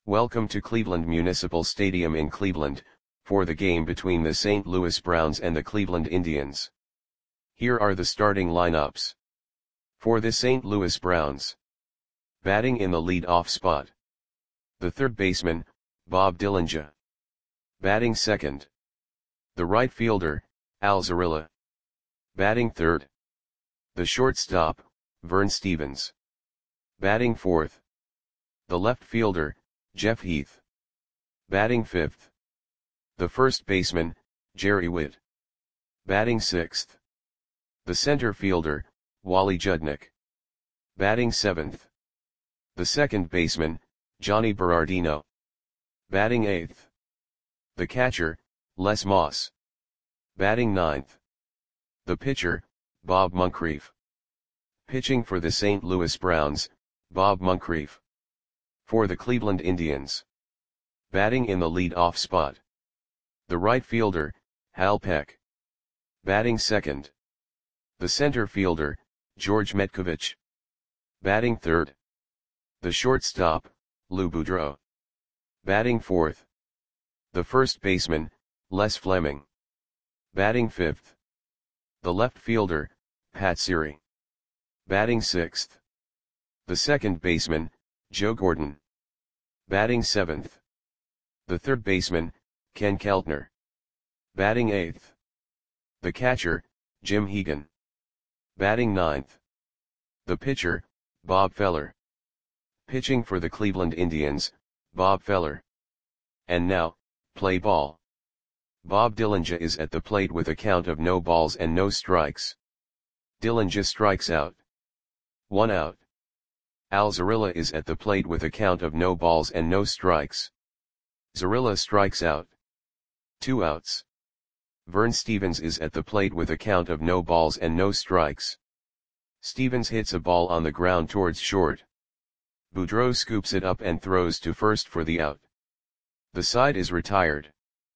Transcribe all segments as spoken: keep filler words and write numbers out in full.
Welcome to Cleveland Municipal Stadium in Cleveland, for the game between the Saint Louis Browns and the Cleveland Indians. Here are the starting lineups. For the Saint Louis Browns. Batting in the lead-off spot. The third baseman, Bob Dillinger. Batting second. The right fielder, Al Zarilla. Batting third. The shortstop, Vern Stephens. Batting fourth. The left fielder, Jeff Heath. Batting fifth. The first baseman, Jerry Witt. Batting sixth. The center fielder, Wally Judnick. Batting seventh. The second baseman, Johnny Berardino. Batting eighth. The catcher, Les Moss. Batting ninth. The pitcher, Bob Moncrief. Pitching for the Saint Louis Browns, Bob Moncrief. For the Cleveland Indians. Batting in the lead-off spot. The right fielder, Hal Peck. Batting second. The center fielder, George Metkovich. Batting third. The shortstop, Lou Boudreau. Batting fourth. The first baseman, Les Fleming. Batting fifth. The left fielder, Pat Siri. Batting sixth. The second baseman, Joe Gordon. Batting seventh. The third baseman, Ken Keltner. Batting eighth. The catcher, Jim Hegan. Batting ninth. The pitcher, Bob Feller. Pitching for the Cleveland Indians, Bob Feller. And now, play ball. Bob Dillinger is at the plate with a count of no balls and no strikes. Dillinger strikes out. One out. Al Zarilla is at the plate with a count of no balls and no strikes. Zarilla strikes out. Two outs. Vern Stephens is at the plate with a count of no balls and no strikes. Stephens hits a ball on the ground towards short. Boudreau scoops it up and throws to first for the out. The side is retired.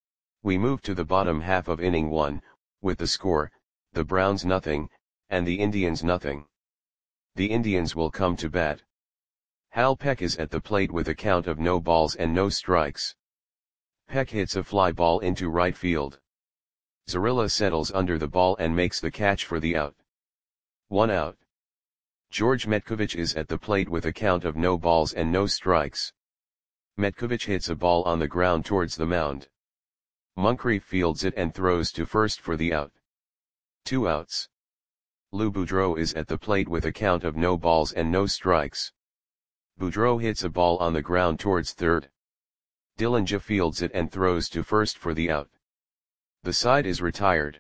We move to the bottom half of inning one, with the score, the Browns nothing, and the Indians nothing. The Indians will come to bat. Hal Peck is at the plate with a count of no balls and no strikes. Peck hits a fly ball into right field. Zarilla settles under the ball and makes the catch for the out. One out. George Metkovich is at the plate with a count of no balls and no strikes. Metkovich hits a ball on the ground towards the mound. Moncrief fields it and throws to first for the out. Two outs. Lou Boudreau is at the plate with a count of no balls and no strikes. Boudreau hits a ball on the ground towards third. Dillinger fields it and throws to first for the out. The side is retired.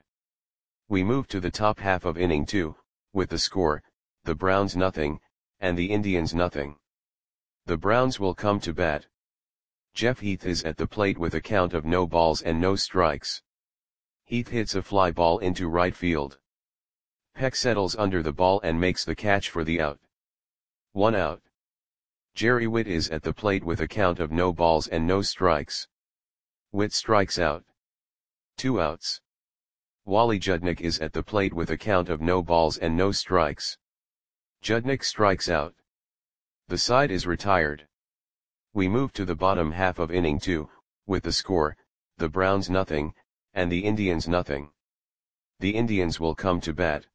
We move to the top half of inning two, with the score, the Browns nothing, and the Indians nothing. The Browns will come to bat. Jeff Heath is at the plate with a count of no balls and no strikes. Heath hits a fly ball into right field. Peck settles under the ball and makes the catch for the out. One out. Jerry Witt is at the plate with a count of no balls and no strikes. Witt strikes out. Two outs. Wally Judnick is at the plate with a count of no balls and no strikes. Judnick strikes out. The side is retired. We move to the bottom half of inning two, with the score, the Browns nothing, and the Indians nothing. The Indians will come to bat.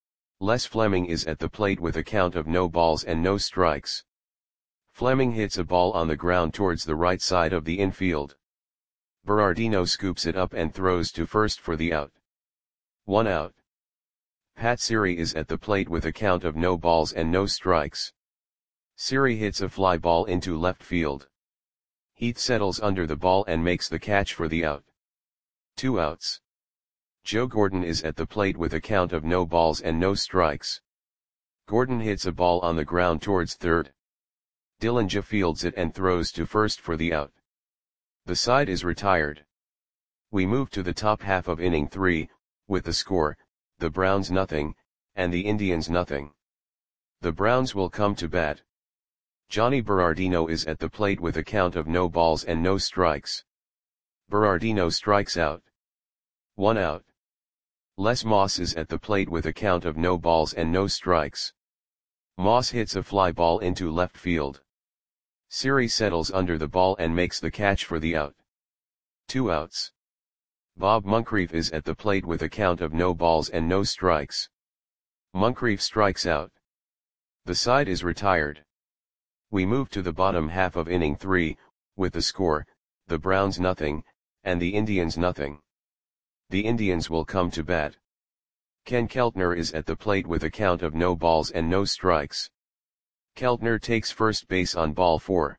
Les Fleming is at the plate with a count of no balls and no strikes. Fleming hits a ball on the ground towards the right side of the infield. Berardino scoops it up and throws to first for the out. One out. Pat Siri is at the plate with a count of no balls and no strikes. Siri hits a fly ball into left field. Heath settles under the ball and makes the catch for the out. Two outs. Joe Gordon is at the plate with a count of no balls and no strikes. Gordon hits a ball on the ground towards third. Dillinger fields it and throws to first for the out. The side is retired. We move to the top half of inning three, with the score, the Browns nothing, and the Indians nothing. The Browns will come to bat. Johnny Berardino is at the plate with a count of no balls and no strikes. Berardino strikes out. One out. Les Moss is at the plate with a count of no balls and no strikes. Moss hits a fly ball into left field. Siri settles under the ball and makes the catch for the out. Two outs. Bob Moncrief is at the plate with a count of no balls and no strikes. Moncrief strikes out. The side is retired. We move to the bottom half of inning three, with the score, the Browns nothing, and the Indians nothing. The Indians will come to bat. Ken Keltner is at the plate with a count of no balls and no strikes. Keltner takes first base on ball four.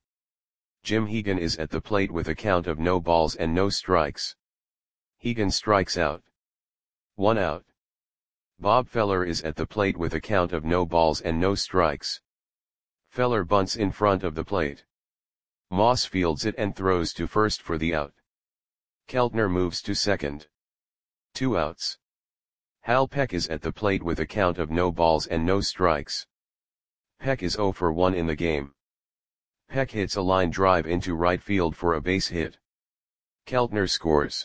Jim Hegan is at the plate with a count of no balls and no strikes. Hegan strikes out. One out. Bob Feller is at the plate with a count of no balls and no strikes. Feller bunts in front of the plate. Moss fields it and throws to first for the out. Keltner moves to second. Two outs. Hal Peck is at the plate with a count of no balls and no strikes. Peck is oh for one in the game. Peck hits a line drive into right field for a base hit. Keltner scores.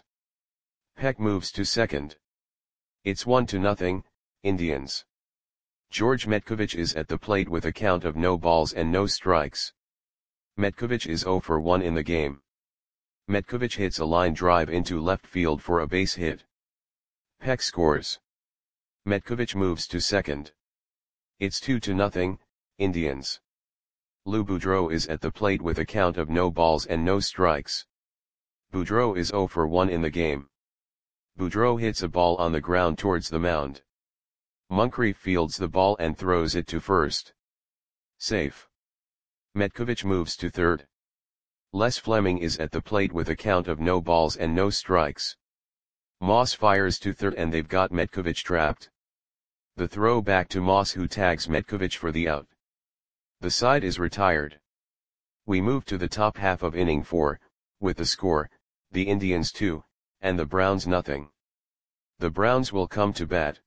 Peck moves to second. It's one to nothing, Indians. George Metkovich is at the plate with a count of no balls and no strikes. Metkovich is oh for one in the game. Metkovich hits a line drive into left field for a base hit. Peck scores. Metkovich moves to second. It's two to nothing, Indians. Lou Boudreau is at the plate with a count of no balls and no strikes. Boudreau is oh for one in the game. Boudreau hits a ball on the ground towards the mound. Moncrief fields the ball and throws it to first. Safe. Metkovich moves to third. Les Fleming is at the plate with a count of no balls and no strikes. Moss fires to third and they've got Metkovich trapped. The throw back to Moss, who tags Metkovich for the out. The side is retired. We move to the top half of inning four, with the score, the Indians two, and the Browns nothing. The Browns will come to bat.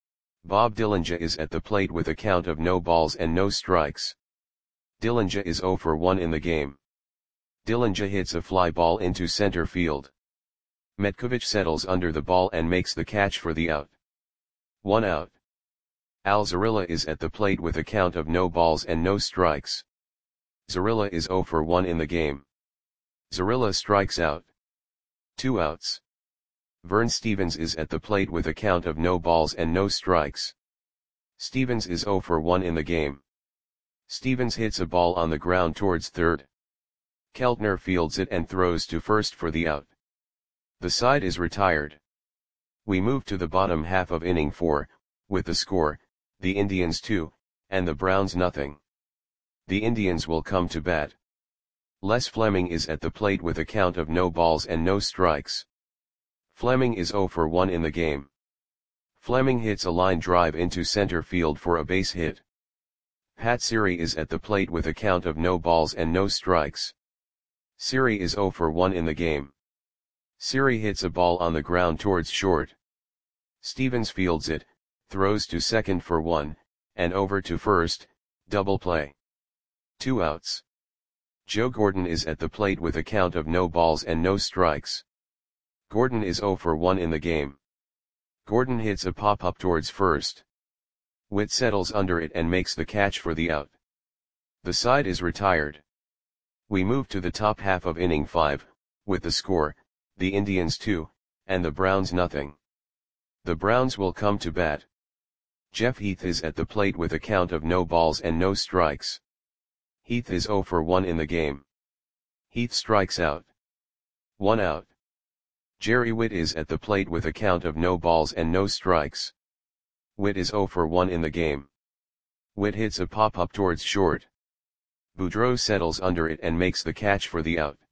Bob Dillinger is at the plate with a count of no balls and no strikes. Dillinger is oh for one in the game. Dillinger hits a fly ball into center field. Metkovich settles under the ball and makes the catch for the out. One out. Al Zarilla is at the plate with a count of no balls and no strikes. Zarilla is oh for one in the game. Zarilla strikes out. Two outs. Vern Stevens is at the plate with a count of no balls and no strikes. Stevens is oh for one in the game. Stevens hits a ball on the ground towards third. Keltner fields it and throws to first for the out. The side is retired. We move to the bottom half of inning four, with the score, the Indians two, and the Browns nothing. The Indians will come to bat. Les Fleming is at the plate with a count of no balls and no strikes. Fleming is oh for one in the game. Fleming hits a line drive into center field for a base hit. Pat Siri is at the plate with a count of no balls and no strikes. Siri is oh for one in the game. Siri hits a ball on the ground towards short. Stevens fields it, throws to second for one, and over to first, double play. Two outs. Joe Gordon is at the plate with a count of no balls and no strikes. Gordon is oh for one in the game. Gordon hits a pop-up towards first. Witt settles under it and makes the catch for the out. The side is retired. We move to the top half of inning five, with the score, the Indians two, and the Browns nothing. The Browns will come to bat. Jeff Heath is at the plate with a count of no balls and no strikes. Heath is oh for one in the game. Heath strikes out. One out. Jerry Witt is at the plate with a count of no balls and no strikes. Witt is oh for one in the game. Witt hits a pop-up towards short. Boudreau settles under it and makes the catch for the out.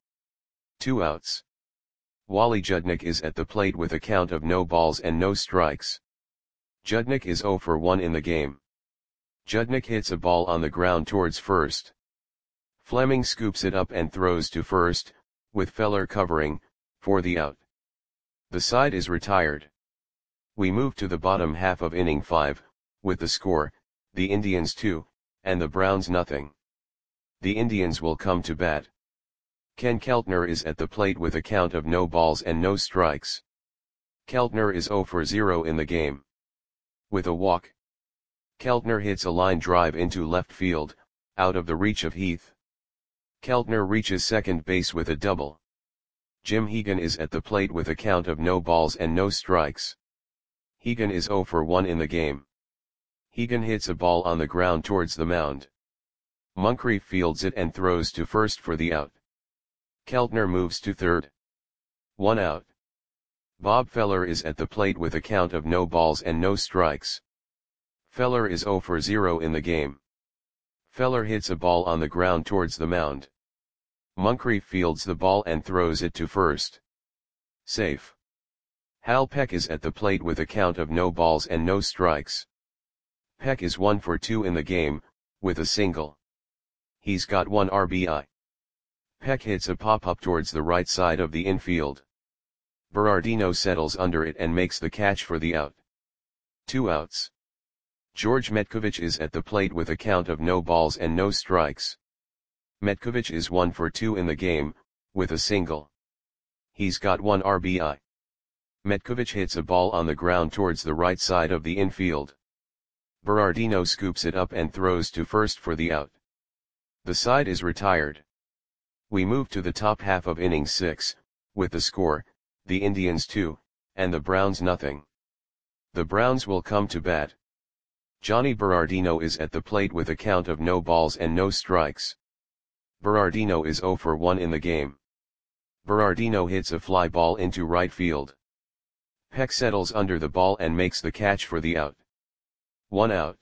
Two outs. Wally Judnick is at the plate with a count of no balls and no strikes. Judnick is oh for one in the game. Judnick hits a ball on the ground towards first. Fleming scoops it up and throws to first, with Feller covering, for the out. The side is retired. We move to the bottom half of inning five, with the score, the Indians two, and the Browns nothing. The Indians will come to bat. Ken Keltner is at the plate with a count of no balls and no strikes. Keltner is oh for zero in the game. With a walk, Keltner hits a line drive into left field, out of the reach of Heath. Keltner reaches second base with a double. Jim Hegan is at the plate with a count of no balls and no strikes. Hegan is oh for one in the game. Hegan hits a ball on the ground towards the mound. Moncrief fields it and throws to first for the out. Keltner moves to third. One out. Bob Feller is at the plate with a count of no balls and no strikes. Feller is oh for zero in the game. Feller hits a ball on the ground towards the mound. Moncrief fields the ball and throws it to first. Safe. Hal Peck is at the plate with a count of no balls and no strikes. Peck is one for two in the game, with a single. He's got one R B I. Peck hits a pop-up towards the right side of the infield. Berardino settles under it and makes the catch for the out. Two outs. George Metkovich is at the plate with a count of no balls and no strikes. Metkovich is one for two in the game, with a single. He's got one R B I. Metkovich hits a ball on the ground towards the right side of the infield. Berardino scoops it up and throws to first for the out. The side is retired. We move to the top half of inning six, with the score, the Indians two, and the Browns nothing. The Browns will come to bat. Johnny Berardino is at the plate with a count of no balls and no strikes. Berardino is oh for one in the game. Berardino hits a fly ball into right field. Peck settles under the ball and makes the catch for the out. One out.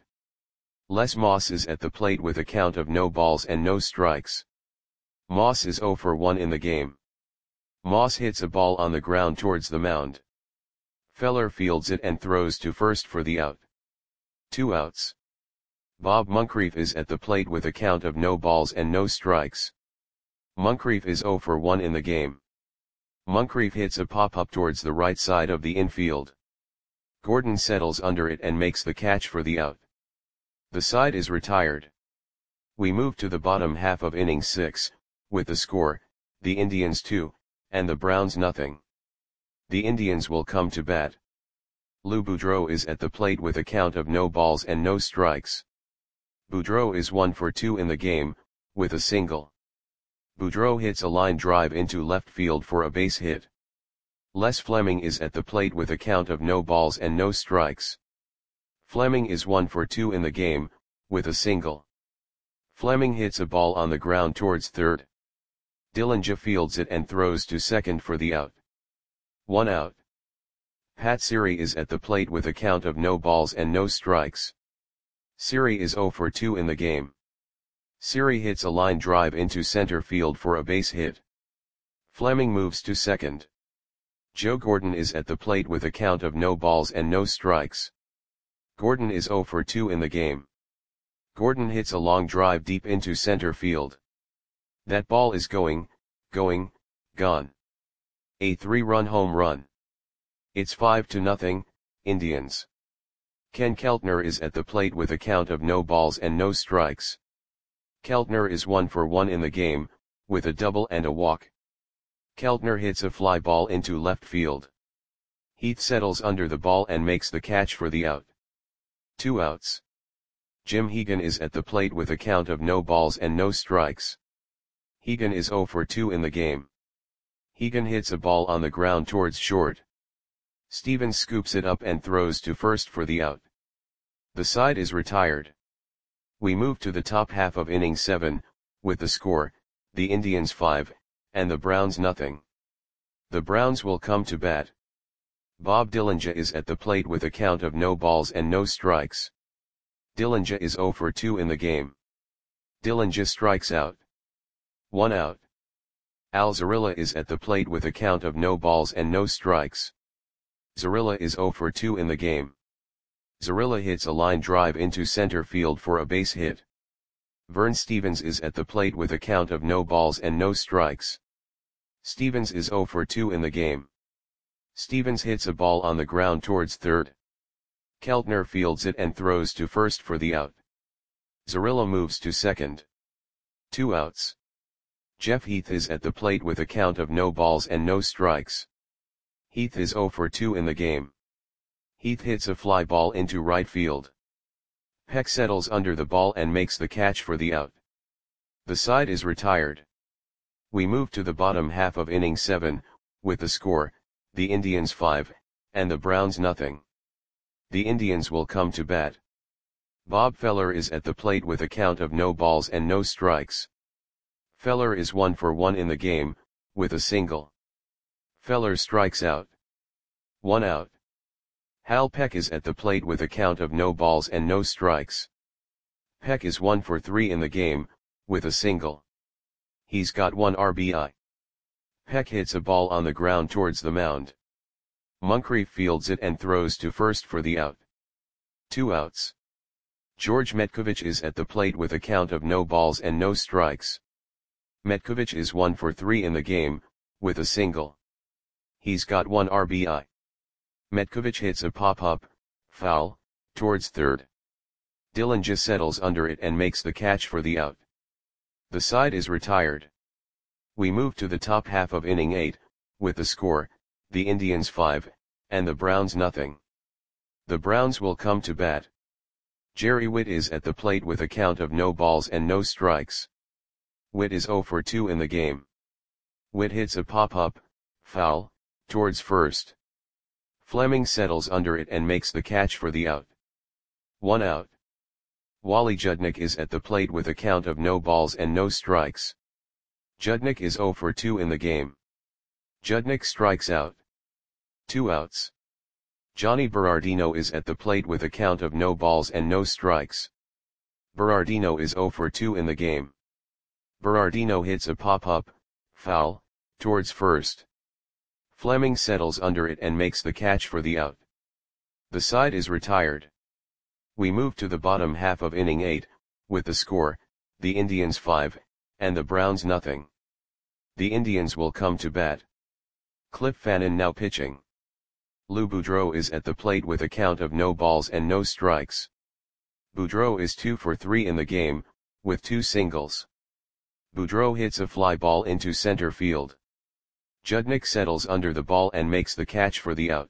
Les Moss is at the plate with a count of no balls and no strikes. Moss is oh for one in the game. Moss hits a ball on the ground towards the mound. Feller fields it and throws to first for the out. Two outs. Bob Moncrief is at the plate with a count of no balls and no strikes. Moncrief is oh for one in the game. Moncrief hits a pop-up towards the right side of the infield. Gordon settles under it and makes the catch for the out. The side is retired. We move to the bottom half of inning six, with the score, the Indians two, and the Browns nothing. The Indians will come to bat. Lou Boudreau is at the plate with a count of no balls and no strikes. Boudreau is one for two in the game, with a single. Boudreau hits a line drive into left field for a base hit. Les Fleming is at the plate with a count of no balls and no strikes. Fleming is one for two in the game, with a single. Fleming hits a ball on the ground towards third. Dillinger fields it and throws to second for the out. One out. Pat Siri is at the plate with a count of no balls and no strikes. Siri is oh for two in the game. Siri hits a line drive into center field for a base hit. Fleming moves to second. Joe Gordon is at the plate with a count of no balls and no strikes. Gordon is oh for two in the game. Gordon hits a long drive deep into center field. That ball is going, going, gone. A three-run home run. It's five to nothing, Indians. Ken Keltner is at the plate with a count of no balls and no strikes. Keltner is one for one in the game, with a double and a walk. Keltner hits a fly ball into left field. Heath settles under the ball and makes the catch for the out. Two outs. Jim Hegan is at the plate with a count of no balls and no strikes. Hegan is oh for two in the game. Hegan hits a ball on the ground towards short. Stevens scoops it up and throws to first for the out. The side is retired. We move to the top half of inning seven, with the score, the Indians five, and the Browns nothing. The Browns will come to bat. Bob Dillinger is at the plate with a count of no balls and no strikes. Dillinger is oh for two in the game. Dillinger strikes out. One out. Al Zarilla is at the plate with a count of no balls and no strikes. Zarilla is oh for two in the game. Zarilla hits a line drive into center field for a base hit. Vern Stevens is at the plate with a count of no balls and no strikes. Stevens is oh for two in the game. Stevens hits a ball on the ground towards third. Keltner fields it and throws to first for the out. Zarilla moves to second. Two outs. Jeff Heath is at the plate with a count of no balls and no strikes. Heath is oh for two in the game. Heath hits a fly ball into right field. Peck settles under the ball and makes the catch for the out. The side is retired. We move to the bottom half of inning seven, with the score, the Indians five, and the Browns nothing. The Indians will come to bat. Bob Feller is at the plate with a count of no balls and no strikes. Feller is one for one in the game, with a single. Feller strikes out. One out. Hal Peck is at the plate with a count of no balls and no strikes. Peck is one for three in the game, with a single. He's got one R B I. Peck hits a ball on the ground towards the mound. Moncrief fields it and throws to first for the out. Two outs. George Metkovich is at the plate with a count of no balls and no strikes. Metkovich is one for three in the game, with a single. He's got one R B I. Metkovich hits a pop-up, foul, towards third. Dillinger settles under it and makes the catch for the out. The side is retired. We move to the top half of inning eight, with the score, the Indians five, and the Browns nothing. The Browns will come to bat. Jerry Witt is at the plate with a count of no balls and no strikes. Witt is oh for two in the game. Witt hits a pop-up, foul, towards first. Fleming settles under it and makes the catch for the out. One out. Wally Judnick is at the plate with a count of no balls and no strikes. Judnick is oh for two in the game. Judnick strikes out. Two outs. Johnny Berardino is at the plate with a count of no balls and no strikes. Berardino is oh for two in the game. Berardino hits a pop-up, foul, towards first. Fleming settles under it and makes the catch for the out. The side is retired. We move to the bottom half of inning eight, with the score, the Indians five, and the Browns nothing. The Indians will come to bat. Cliff Fannin now pitching. Lou Boudreau is at the plate with a count of no balls and no strikes. Boudreau is two for three in the game, with two singles. Boudreau hits a fly ball into center field. Judnick settles under the ball and makes the catch for the out.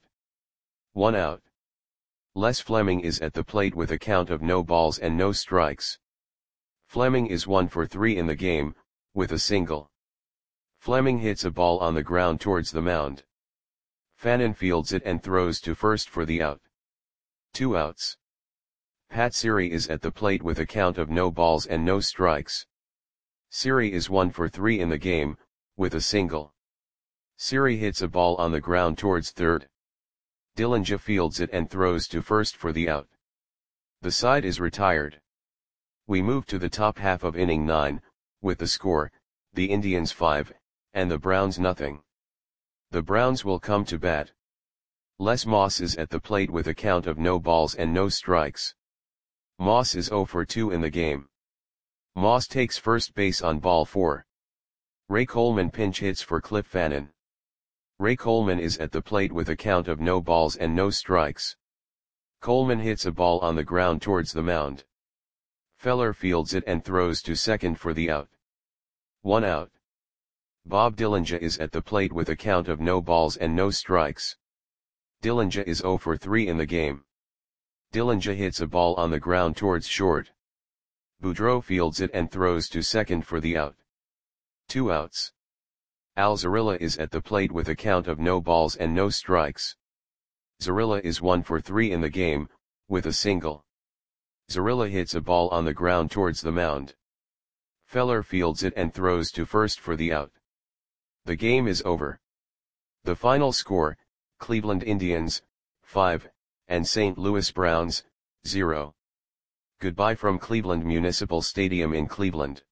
One out. Les Fleming is at the plate with a count of no balls and no strikes. Fleming is one for three in the game, with a single. Fleming hits a ball on the ground towards the mound. Fannin fields it and throws to first for the out. Two outs. Pat Siri is at the plate with a count of no balls and no strikes. Siri is one for three in the game, with a single. Siri hits a ball on the ground towards third. Dillinger fields it and throws to first for the out. The side is retired. We move to the top half of inning nine, with the score, the Indians five, and the Browns nothing. The Browns will come to bat. Les Moss is at the plate with a count of no balls and no strikes. Moss is oh for two in the game. Moss takes first base on ball four. Ray Coleman pinch hits for Cliff Fannin. Ray Coleman is at the plate with a count of no balls and no strikes. Coleman hits a ball on the ground towards the mound. Feller fields it and throws to second for the out. One out. Bob Dillinger is at the plate with a count of no balls and no strikes. Dillinger is oh for three in the game. Dillinger hits a ball on the ground towards short. Boudreau fields it and throws to second for the out. Two outs. Al Zarilla is at the plate with a count of no balls and no strikes. Zarilla is one for three in the game, with a single. Zarilla hits a ball on the ground towards the mound. Feller fields it and throws to first for the out. The game is over. The final score, Cleveland Indians, five, and Saint Louis Browns, zero. Goodbye from Cleveland Municipal Stadium in Cleveland.